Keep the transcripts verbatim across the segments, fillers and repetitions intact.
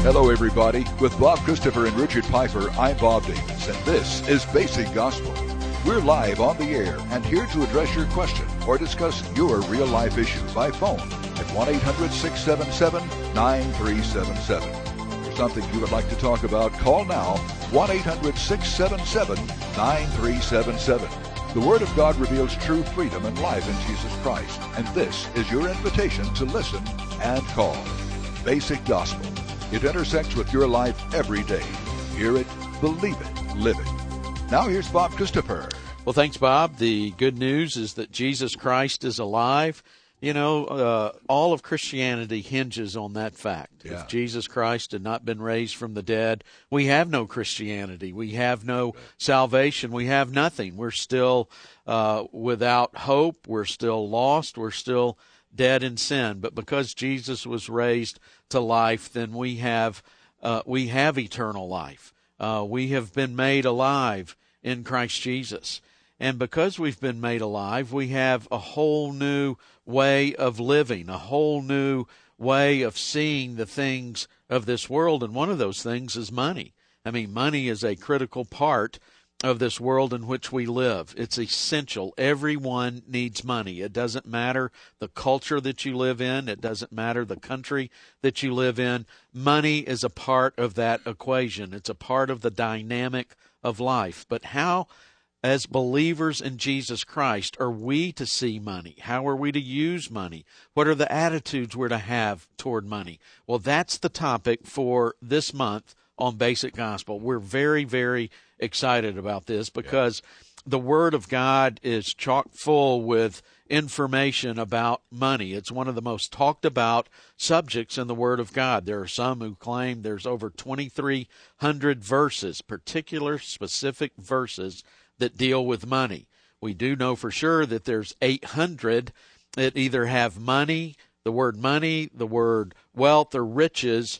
Hello, everybody. With Bob Christopher and Richard Piper, I'm Bob Davis, and this is Basic Gospel. We're live on the air and here to address your question or discuss your real-life issue by phone at one eight hundred six seven seven nine three seven seven. For something you would like to talk about, call now, one eight hundred six seven seven nine three seven seven. The Word of God reveals true freedom and life in Jesus Christ, and this is your invitation to listen and call. Basic Gospel. It intersects with your life every day. Hear it, believe it, live it. Now here's Bob Christopher. Well, thanks, Bob. The good news is that Jesus Christ is alive. You know, uh, all of Christianity hinges on that fact. Yeah. If Jesus Christ had not been raised from the dead, we have no Christianity. We have no salvation. We have nothing. We're still uh, without hope. We're still lost. We're still dead in sin. But because Jesus was raised to life, then we have uh, we have eternal life. Uh, we have been made alive in Christ Jesus. And because we've been made alive, we have a whole new way of living, a whole new way of seeing the things of this world. And one of those things is money. I mean, money is a critical part of this world in which we live. It's essential. Everyone needs money. It doesn't matter the culture that you live in. It doesn't matter the country that you live in. Money is a part of that equation. It's a part of the dynamic of life. But how, as believers in Jesus Christ, are we to see money? How are we to use money? What are the attitudes we're to have toward money? Well, that's the topic for this month on Basic Gospel. We're very, very excited about this because yeah. the Word of God is chock full with information about money. It's one of the most talked about subjects in the Word of God. There are some who claim there's over twenty-three hundred verses, particular specific verses that deal with money. We do know for sure that there's eight hundred that either have money, the word money, the word wealth, or riches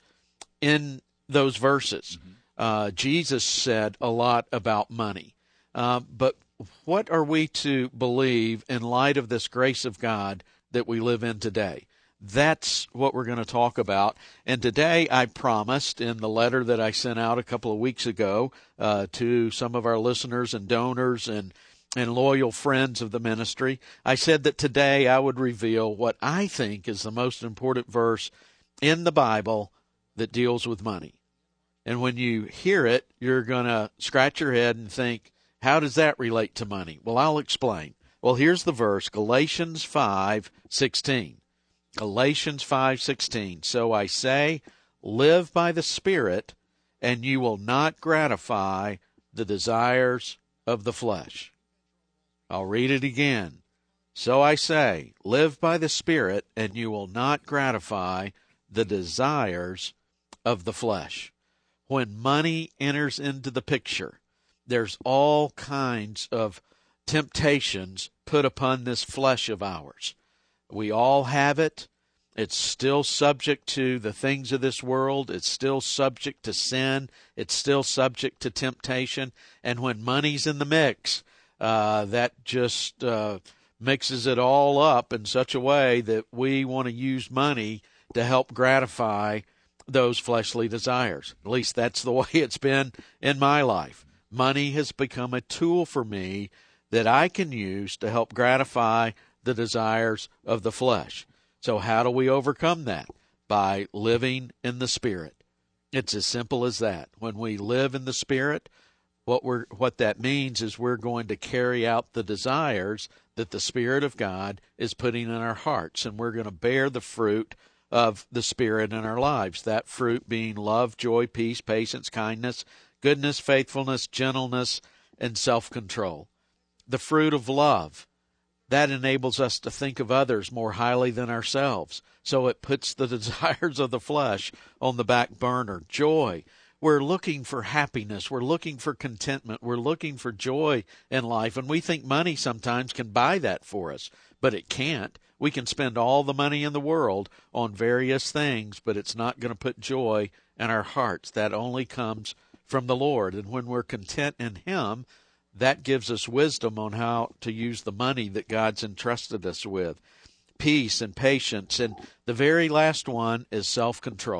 in those verses. Mm-hmm. Uh, Jesus said a lot about money. Uh, but what are we to believe in light of this grace of God that we live in today? That's what we're going to talk about. And today I promised in the letter that I sent out a couple of weeks ago uh, to some of our listeners and donors and, and loyal friends of the ministry, I said that today I would reveal what I think is the most important verse in the Bible that deals with money. And when you hear it, you're going to scratch your head and think, how does that relate to money? Well, I'll explain. Well, here's the verse, Galatians five sixteen. Galatians five sixteen. So I say, live by the Spirit, and you will not gratify the desires of the flesh. I'll read it again. So I say, live by the Spirit, and you will not gratify the desires of the flesh. When money enters into the picture, there's all kinds of temptations put upon this flesh of ours. We all have it. It's still subject to the things of this world. It's still subject to sin. It's still subject to temptation. And when money's in the mix, uh, that just uh, mixes it all up in such a way that we want to use money to help gratify those fleshly desires. At least that's the way it's been in my life. Money has become a tool for me that I can use to help gratify the desires of the flesh. So how do we overcome that? By living in the Spirit. It's as simple as that. When we live in the Spirit, what we're what that means is we're going to carry out the desires that the Spirit of God is putting in our hearts, and we're going to bear the fruit of the Spirit in our lives, that fruit being love, joy, peace, patience, kindness, goodness, faithfulness, gentleness, and self-control. The fruit of love, that enables us to think of others more highly than ourselves, so it puts the desires of the flesh on the back burner. Joy, we're looking for happiness, we're looking for contentment, we're looking for joy in life, and we think money sometimes can buy that for us, but it can't. We can spend all the money in the world on various things, but it's not going to put joy in our hearts. That only comes from the Lord. And when we're content in Him, that gives us wisdom on how to use the money that God's entrusted us with. Peace and patience. And the very last one is self-control.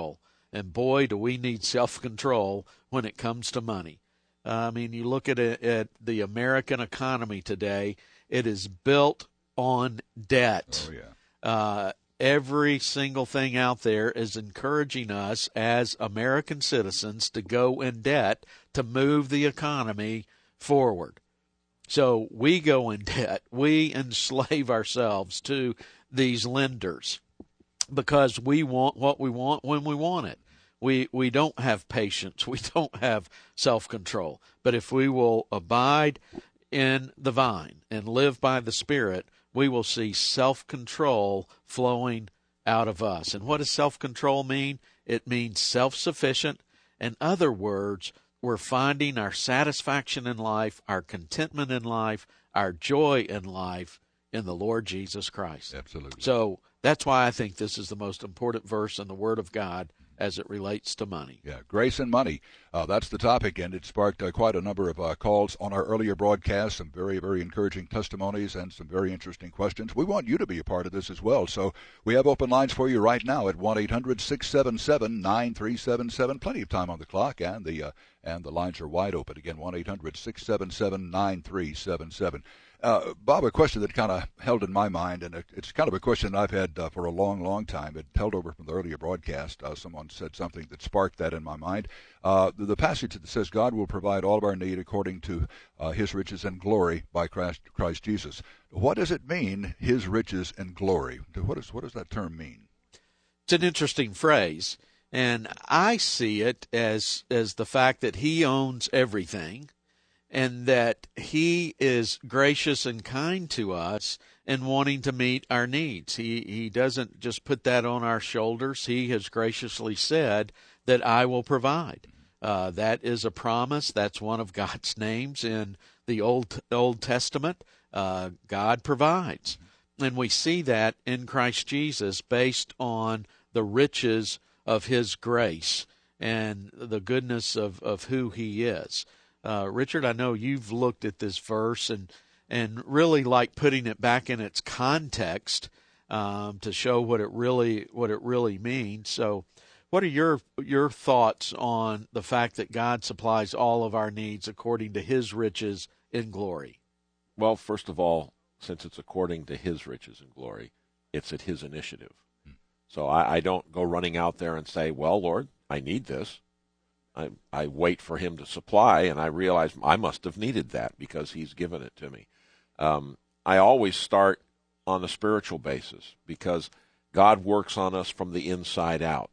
And boy, do we need self-control when it comes to money. Uh, I mean, you look at it, at the American economy today, it is built on debt. Oh, yeah. Uh, every single thing out there is encouraging us as American citizens to go in debt to move the economy forward. So we go in debt. We enslave ourselves to these lenders because we want what we want when we want it. We we don't have patience. We don't have self-control. But if we will abide in the vine and live by the Spirit, we will see self-control flowing out of us. And what does self-control mean? It means self-sufficient. In other words, we're finding our satisfaction in life, our contentment in life, our joy in life in the Lord Jesus Christ. Absolutely. So that's why I think this is the most important verse in the Word of God as it relates to money. Yeah, grace and money. Uh, that's the topic, and it sparked uh, quite a number of uh, calls on our earlier broadcast, some very, very encouraging testimonies and some very interesting questions. We want you to be a part of this as well, so we have open lines for you right now at one eight hundred six seven seven nine three seven seven. Plenty of time on the clock, and the uh, and the lines are wide open. Again, one eight hundred six seven seven nine three seven seven. Uh, Bob, a question that kind of held in my mind, and it's kind of a question I've had uh, for a long, long time. It held over from the earlier broadcast. Uh, someone said something that sparked that in my mind. Uh, the, the passage that says, God will provide all of our need according to uh, his riches and glory by Christ, Christ Jesus. What does it mean, his riches and glory? What, is, what does that term mean? It's an interesting phrase, and I see it as as the fact that he owns everything, and that he is gracious and kind to us in wanting to meet our needs. He he doesn't just put that on our shoulders. He has graciously said that I will provide. Uh, that is a promise. That's one of God's names in the Old Old Testament. Uh, God provides. And we see that in Christ Jesus based on the riches of his grace and the goodness of, of who he is. Uh, Richard, I know you've looked at this verse and and really like putting it back in its context um, to show what it really what it really means. So, what are your your thoughts on the fact that God supplies all of our needs according to his riches in glory? Well, first of all, since it's according to his riches and glory, it's at his initiative. Hmm. So I, I don't go running out there and say, well, Lord, I need this. I, I wait for him to supply, and I realize I must have needed that because he's given it to me. Um, I always start on a spiritual basis because God works on us from the inside out.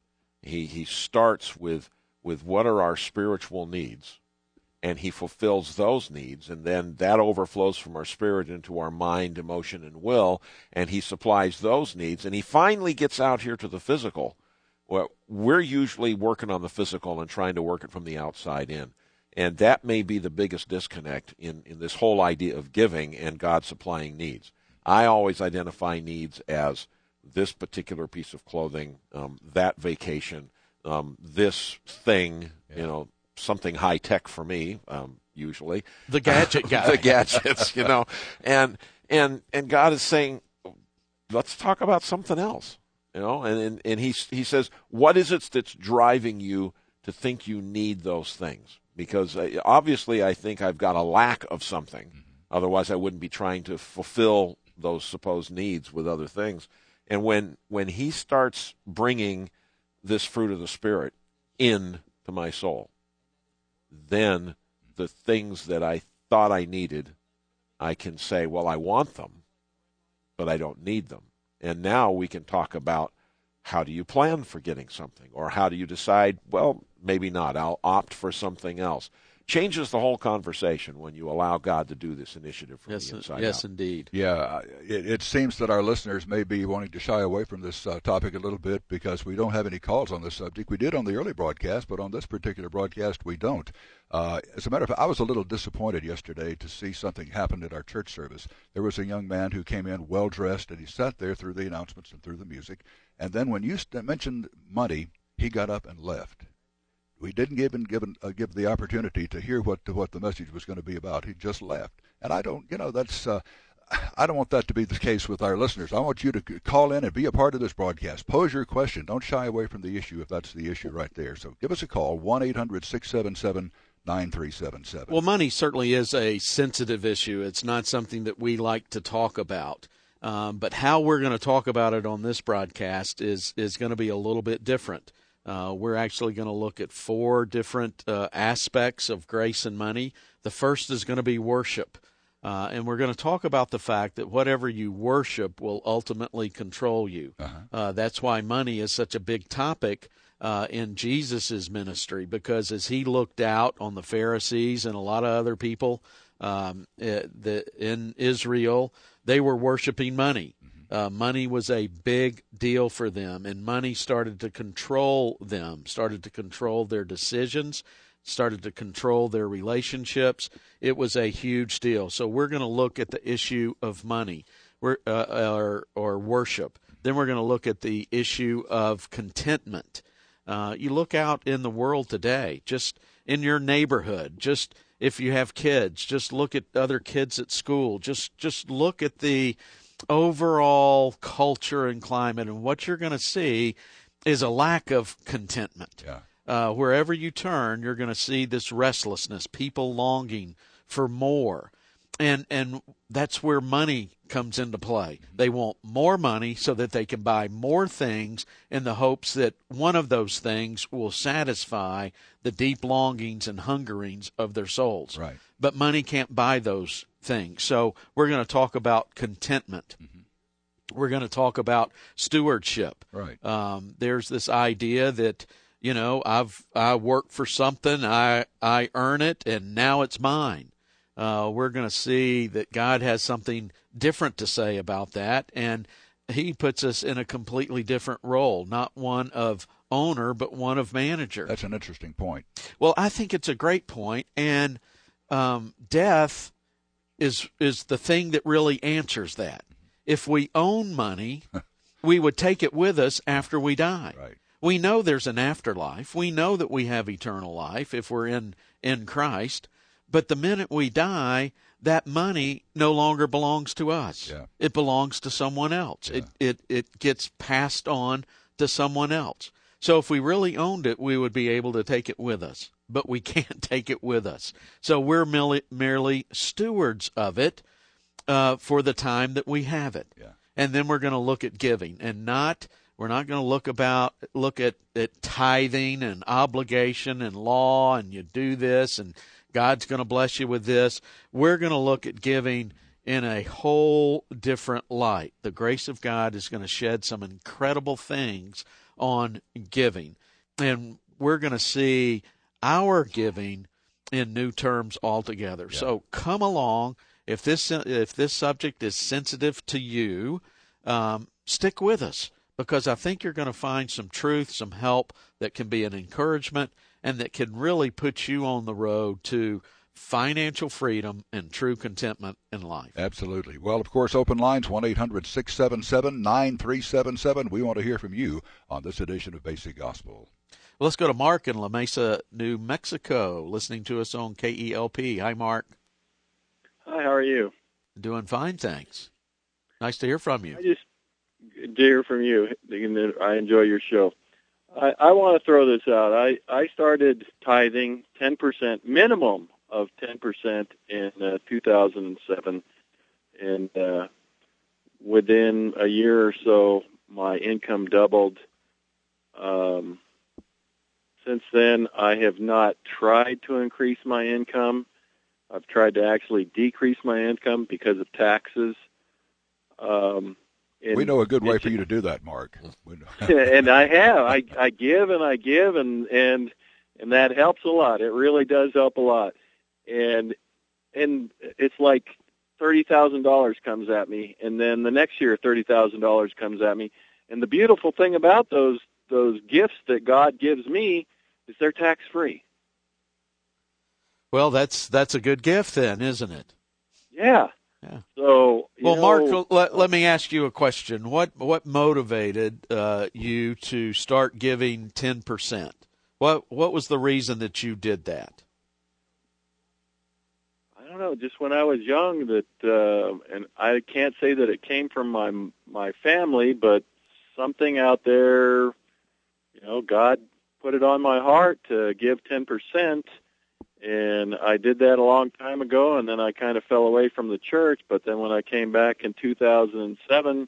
He he starts with with what are our spiritual needs, and he fulfills those needs, and then that overflows from our spirit into our mind, emotion, and will, and he supplies those needs, and he finally gets out here to the physical. Well, we're usually working on the physical and trying to work it from the outside in. And that may be the biggest disconnect in, in this whole idea of giving and God supplying needs. I always identify needs as this particular piece of clothing, um, that vacation, um, this thing, yeah. you know, something high-tech for me, um, usually. The gadget guy. The gadgets, you know. And, and, and God is saying, let's talk about something else. You know, and, and, and he, he says, what is it that's driving you to think you need those things? Because uh, obviously I think I've got a lack of something. Mm-hmm. Otherwise I wouldn't be trying to fulfill those supposed needs with other things. And when when he starts bringing this fruit of the Spirit in to my soul, then the things that I thought I needed, I can say, well, I want them, but I don't need them. And now we can talk about how do you plan for getting something, or how do you decide, well, maybe not, I'll opt for something else. Changes the whole conversation when you allow God to do this initiative from yes, the inside yes, out. Yes, indeed. Yeah, it, it seems that our listeners may be wanting to shy away from this uh, topic a little bit because we don't have any calls on this subject. We did on the early broadcast, but on this particular broadcast we don't. Uh, as a matter of fact, I was a little disappointed yesterday to see something happen at our church service. There was a young man who came in well-dressed, and he sat there through the announcements and through the music. And then when you st- mentioned money, he got up and left. We didn't give him given uh, give the opportunity to hear what what the message was going to be about. He just left, and I don't, you know, that's uh, I don't want that to be the case with our listeners. I want you to call in and be a part of this broadcast. Pose your question. Don't shy away from the issue if that's the issue right there. So give us a call, one eight hundred six seven seven nine three seven seven. Well, money certainly is a sensitive issue. It's not something that we like to talk about. Um, but how we're going to talk about it on this broadcast is, is going to be a little bit different. Uh, we're actually going to look at four different uh, aspects of grace and money. The first is going to be worship. Uh, and we're going to talk about the fact that whatever you worship will ultimately control you. Uh-huh. Uh, that's why money is such a big topic uh, in Jesus' ministry, because as he looked out on the Pharisees and a lot of other people um, the, in Israel, they were worshiping money. Mm-hmm. Uh, money was a big deal for them, and money started to control them, started to control their decisions, started to control their relationships. It was a huge deal. So we're going to look at the issue of money we're, uh, or, or worship. Then we're going to look at the issue of contentment. Uh, you look out in the world today, just in your neighborhood, just if you have kids, just look at other kids at school. Just, just look at the overall culture and climate, and what you're going to see is a lack of contentment. Yeah. Uh, wherever you turn, you're going to see this restlessness, people longing for more. And and that's where money comes into play. They want more money so that they can buy more things in the hopes that one of those things will satisfy the deep longings and hungerings of their souls. Right. But money can't buy those things. So we're going to talk about contentment. Mm-hmm. We're going to talk about stewardship. Right. Um, there's this idea that, you know, I've I work for something, I I earn it, and now it's mine. Uh, we're going to see that God has something different to say about that, and he puts us in a completely different role, not one of owner, but one of manager. That's an interesting point. Well, I think it's a great point, and um, death is is the thing that really answers that. If we own money, we would take it with us after we die. Right. We know there's an afterlife. We know that we have eternal life if we're in, in Christ. But the minute we die, that money no longer belongs to us. Yeah. It belongs to someone else. Yeah. It, it it gets passed on to someone else. So if we really owned it, we would be able to take it with us. But we can't take it with us. So we're merely, merely stewards of it uh, for the time that we have it. Yeah. And then we're going to look at giving, and not we're not going to look about look at, at tithing and obligation and law, and you do this and God's going to bless you with this. We're going to look at giving in a whole different light. The grace of God is going to shed some incredible things on giving. And we're going to see our giving in new terms altogether. Yeah. So come along. If this if this subject is sensitive to you, um, stick with us, because I think you're going to find some truth, some help that can be an encouragement, and that can really put you on the road to financial freedom and true contentment in life. Absolutely. Well, of course, open lines, one eight hundred six seven seven nine three seven seven. We want to hear from you on this edition of Basic Gospel. Well, let's go to Mark in La Mesa, New Mexico, listening to us on K E L P. Hi, Mark. Hi, how are you? Doing fine, thanks. Nice to hear from you. I just to hear from you. I enjoy your show. I, I want to throw this out. I, I started tithing ten percent, minimum of ten percent in uh, two thousand seven, and uh, within a year or so, my income doubled. Um, since then, I have not tried to increase my income. I've tried to actually decrease my income because of taxes. Um, And we know a good way for you to do that, Mark. And I have. I, I give and I give, and, and and that helps a lot. It really does help a lot. And and it's like thirty thousand dollars comes at me, and then the next year thirty thousand dollars comes at me. And the beautiful thing about those those gifts that God gives me is they're tax-free. Well, that's that's a good gift then, isn't it? Yeah. Yeah. So, you well, know, Mark, let, let me ask you a question. What what motivated uh, you to start giving ten percent? What what was the reason that you did that? I don't know, just when I was young, that, uh, and I can't say that it came from my my family, but something out there, you know, God put it on my heart to give ten percent, and I did that a long time ago, and then I kind of fell away from the church. But then when I came back in two thousand seven,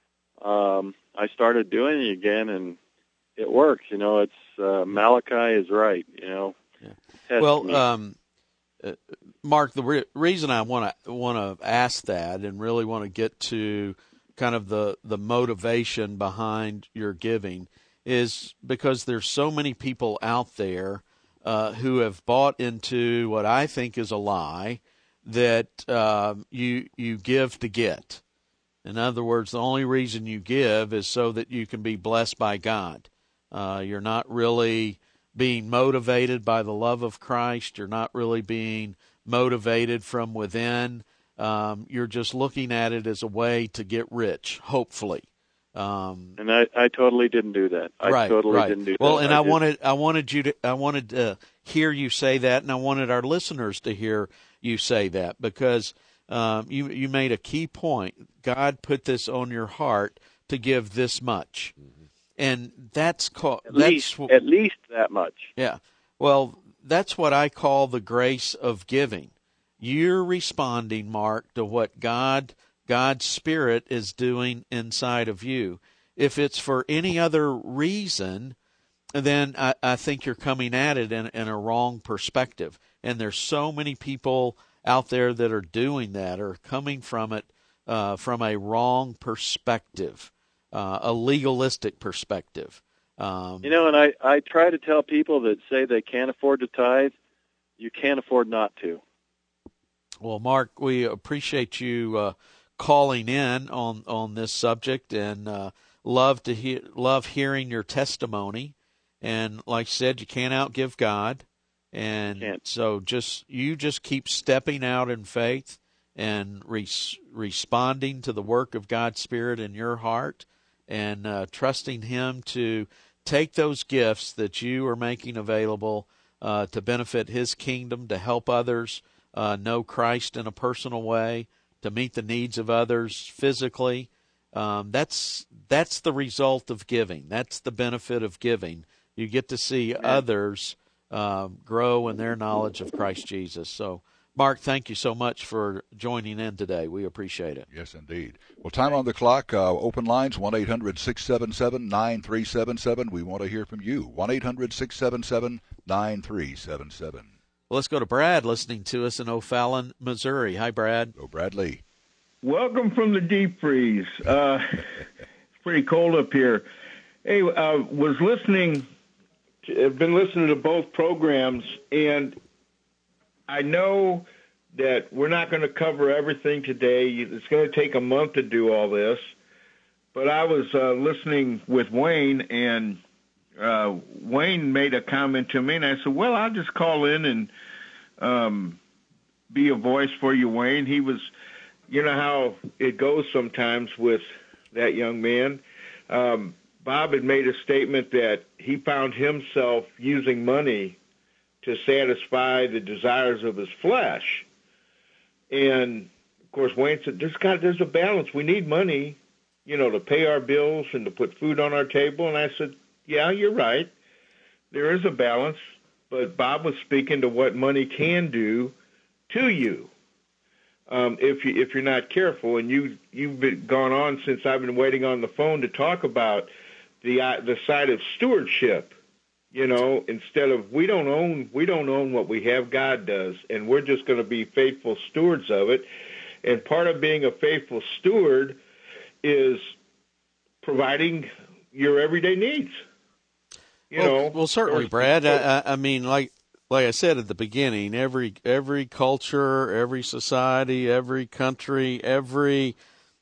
um, I started doing it again, and it works. You know, it's uh, Malachi is right. You know, yeah. well, um, uh, Mark, the re- reason I want to want to ask that and really want to get to kind of the the motivation behind your giving is because there's so many people out there uh, who have bought into what I think is a lie that uh, you you give to get. In other words, the only reason you give is so that you can be blessed by God. Uh, you're not really being motivated by the love of Christ. You're not really being motivated from within. Um, you're just looking at it as a way to get rich, hopefully. Um, and I, I totally didn't do that. I right, totally right. didn't do well, that. Well, and I, I just, wanted, I wanted you to, I wanted to hear you say that, and I wanted our listeners to hear you say that because um, you you made a key point. God put this on your heart to give this much, mm-hmm. and that's called at that's least at least that much. Yeah. Well, that's what I call the grace of giving. You're responding, Mark, to what God. God's Spirit is doing inside of you. If it's for any other reason, then I, I think you're coming at it in, in a wrong perspective. And there's so many people out there that are doing that, or coming from it uh, from a wrong perspective, uh, a legalistic perspective. Um, you know, and I, I try to tell people that say they can't afford to tithe, you can't afford not to. Well, Mark, we appreciate you uh, calling in on, on this subject, and uh, love to hear love hearing your testimony. And like I said, you can't outgive God, and can't. so just you just keep stepping out in faith and re- responding to the work of God's Spirit in your heart, and uh, trusting Him to take those gifts that you are making available uh, to benefit His kingdom, to help others uh, know Christ in a personal way, to meet the needs of others physically. Um, that's that's the result of giving. That's the benefit of giving. You get to see Amen. others um, grow in their knowledge of Christ Jesus. So, Mark, thank you so much for joining in today. We appreciate it. Yes, indeed. Well, time on the clock. Uh, open lines, one eight hundred six seven seven nine three seven seven. We want to hear from you. one eight hundred six seven seven nine three seven seven. Well, let's go to Brad listening to us in O'Fallon, Missouri. Hi, Brad. Go, Bradley. Welcome from the deep freeze. Uh, it's pretty cold up here. Hey, I uh, was listening, to, I've been listening to both programs, and I know that we're not going to cover everything today. It's going to take a month to do all this. But I was uh, listening with Wayne, and uh, Wayne made a comment to me, and I said, well, I'll just call in and um, be a voice for you, Wayne. He was... You know how it goes sometimes with that young man. Um, Bob had made a statement that he found himself using money to satisfy the desires of his flesh. And, of course, Wayne said, there's, got, there's a balance. We need money, you know, to pay our bills and to put food on our table. And I said, yeah, you're right. There is a balance. But Bob was speaking to what money can do to you. Um, if you if you're not careful, and you you've been gone on since I've been waiting on the phone to talk about the uh, the side of stewardship, you know, instead of we don't own we don't own what we have, God does, and we're just going to be faithful stewards of it. And part of being a faithful steward is providing your everyday needs. You well, know, well, certainly, Brad. I, I mean, like. Like I said at the beginning, every every culture, every society, every country, every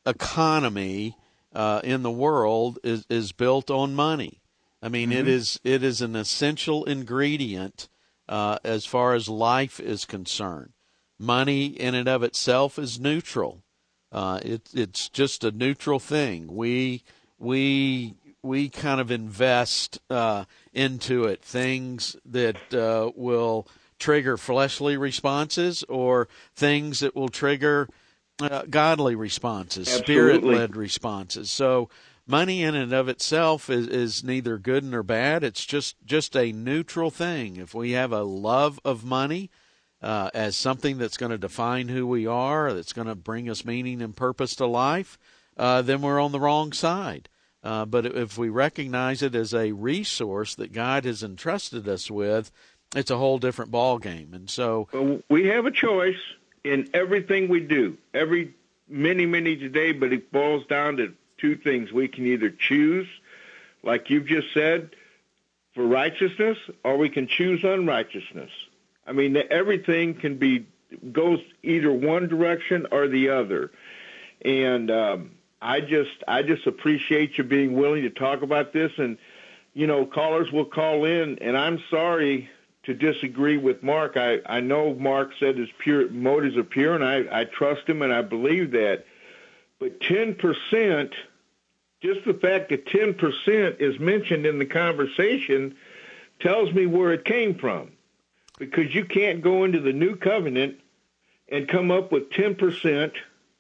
economy uh, in the world is, is built on money. I mean, mm-hmm. it is it is an essential ingredient uh, as far as life is concerned. Money in and of itself is neutral. Uh, it, it's just a neutral thing. We we we kind of invest uh, into it things that uh, will trigger fleshly responses or things that will trigger uh, godly responses, Spirit-led responses. So money in and of itself is, is neither good nor bad. It's just, just a neutral thing. If we have a love of money uh, as something that's going to define who we are, that's going to bring us meaning and purpose to life, uh, then we're on the wrong side. Uh, but if we recognize it as a resource that God has entrusted us with, it's a whole different ball game. And so well, we have a choice in everything we do, every many, many today, but it boils down to two things. We can either choose, like you've just said, for righteousness, or we can choose unrighteousness. I mean, everything can be goes either one direction or the other. And um, I just I just appreciate you being willing to talk about this. And, you know, callers will call in, and I'm sorry to disagree with Mark. I, I know Mark said his pure motives are pure, and I, I trust him and I believe that. But ten percent, just the fact that ten percent is mentioned in the conversation tells me where it came from. Because you can't go into the new covenant and come up with ten percent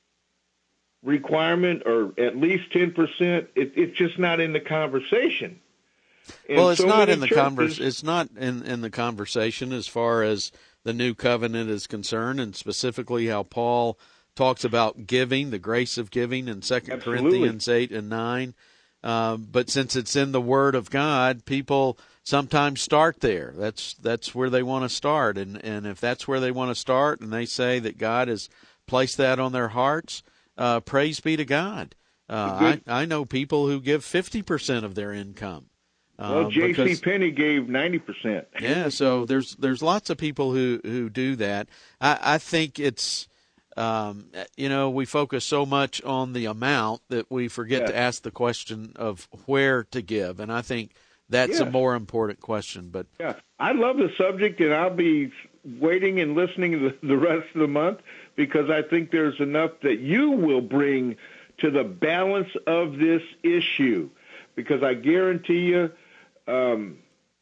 requirement or at least ten percent. It, it's just not in the conversation. And well, it's so not in the churches, convers. It's not in, in the conversation as far as the new covenant is concerned, and specifically how Paul talks about giving, the grace of giving in Second Corinthians eight and nine. Um, but since it's in the Word of God, people sometimes start there. That's that's where they want to start, and and if that's where they want to start, and they say that God has placed that on their hearts, uh, praise be to God. Uh, I I know people who give fifty percent of their income. Well, uh, J C. because, Penney gave ninety percent. Yeah, so there's there's lots of people who, who do that. I, I think it's, um, you know, we focus so much on the amount that we forget yeah. to ask the question of where to give, and I think that's yeah. a more important question. But yeah, I love the subject, and I'll be waiting and listening the, the rest of the month because I think there's enough that you will bring to the balance of this issue. Because I guarantee you, um,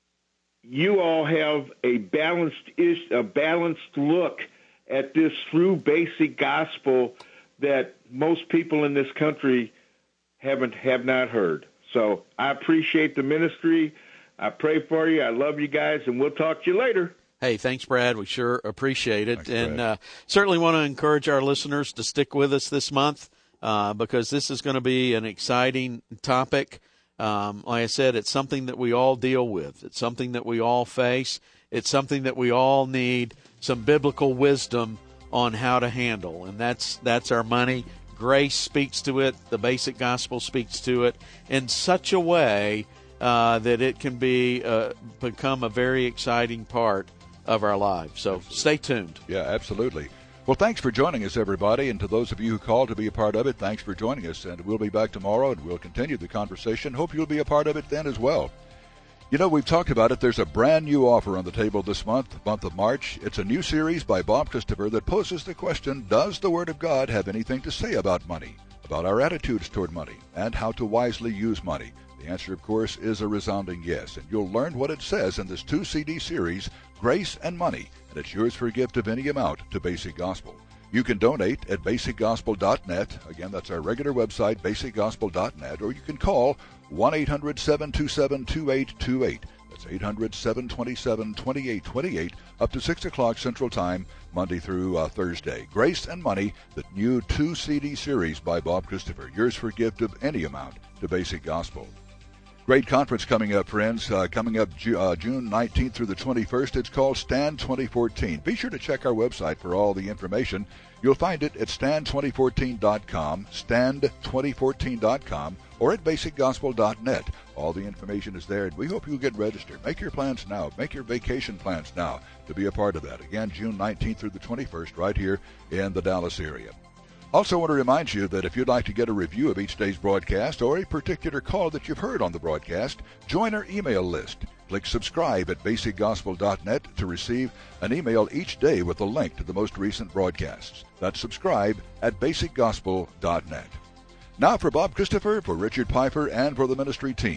you all have a balanced ish, a balanced look at this through basic gospel that most people in this country haven't have not heard. So I appreciate the ministry. I pray for you. I love you guys, and we'll talk to you later. Hey, thanks, Brad. We sure appreciate it. Thanks, and Brad. uh, certainly want to encourage our listeners to stick with us this month uh, because this is going to be an exciting topic. Um, like I said, it's something that we all deal with. It's something that we all face. It's something that we all need some biblical wisdom on how to handle, and that's that's our money. Grace speaks to it. The basic gospel speaks to it in such a way uh, that it can be uh, become a very exciting part of our lives. So absolutely. Stay tuned. Yeah, absolutely. Well, thanks for joining us, everybody, and to those of you who called to be a part of it, thanks for joining us, and we'll be back tomorrow, and we'll continue the conversation. Hope you'll be a part of it then as well. You know, we've talked about it. There's a brand new offer on the table this month, month of March. It's a new series by Bob Christopher that poses the question, does the Word of God have anything to say about money, about our attitudes toward money, and how to wisely use money? The answer, of course, is a resounding yes, and you'll learn what it says in this two C D series, Grace and Money, and it's yours for a gift of any amount to Basic Gospel. You can donate at basic gospel dot net. Again, that's our regular website, basic gospel dot net, or you can call one eight hundred seven two seven two eight two eight. That's eight hundred seven two seven two eight two eight, up to six o'clock Central Time, Monday through uh, Thursday. Grace and Money, the new two C D series by Bob Christopher, yours for a gift of any amount to Basic Gospel. Great conference coming up, friends. Uh, coming up Ju- uh, June nineteenth through the twenty-first. It's called Stand twenty fourteen. Be sure to check our website for all the information. You'll find it at stand twenty fourteen dot com, stand twenty fourteen dot com, or at basic gospel dot net. All the information is there, and we hope you'll get registered. Make your plans now. Make your vacation plans now to be a part of that. Again, June nineteenth through the twenty-first, right here in the Dallas area. Also want to remind you that if you'd like to get a review of each day's broadcast or a particular call that you've heard on the broadcast, join our email list. Click subscribe at basic gospel dot net to receive an email each day with a link to the most recent broadcasts. That's subscribe at basic gospel dot net. Now for Bob Christopher, for Richard Piper, and for the ministry team,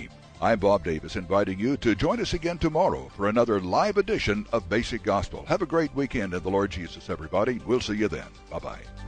I'm Bob Davis, inviting you to join us again tomorrow for another live edition of Basic Gospel. Have a great weekend in the Lord Jesus, everybody. We'll see you then. Bye-bye.